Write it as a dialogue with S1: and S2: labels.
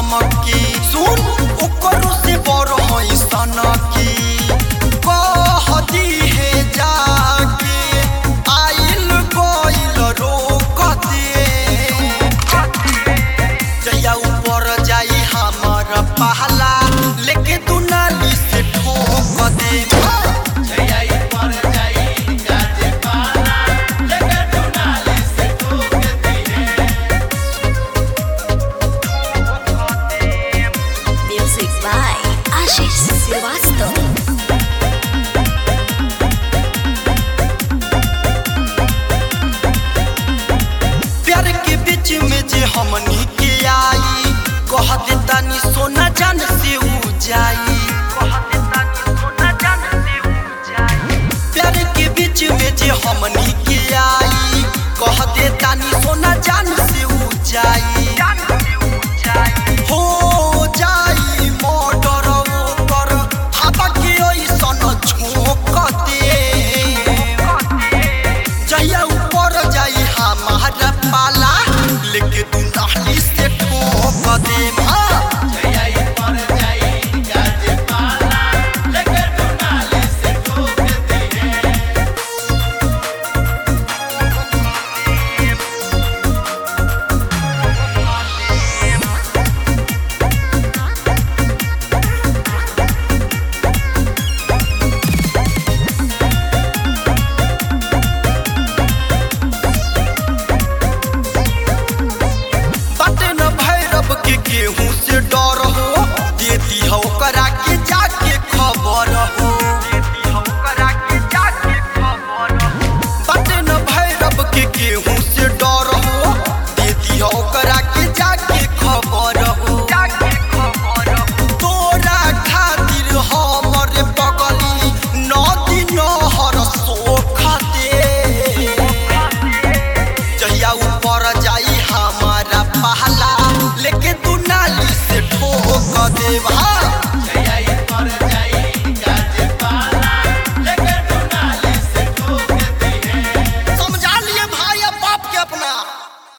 S1: धमकी सुन ओकरो से बड़ है सनकी कह दी है जाके आइल गइल रोक दे जया ऊपर जाई हमर पहला लेके तू नाली से ठोक दे प्यार के बीच में जे हमनी के आई कह देता नी सोना जान से ऊ जाई प्यार के बीच में जे हमनी के आई कह देता नी सोना जान से ऊ जाई हो जाई मर्डर ओकर हाथ के ऐसन झोंक दे जहिया ऊपर जाई हमारा पाला लेके तू नाली से ठोक दे केहू से डर हो देती हो करा के जाके खबर हो बटे न भैरव के केहू से डर हो देती हो करा के जाके खबर हो तोरा खातिर हमर बगली नदी नहर सोख दे जहिया ऊपर जाई हमारा पहला लेके तू नाली से ठोक दे।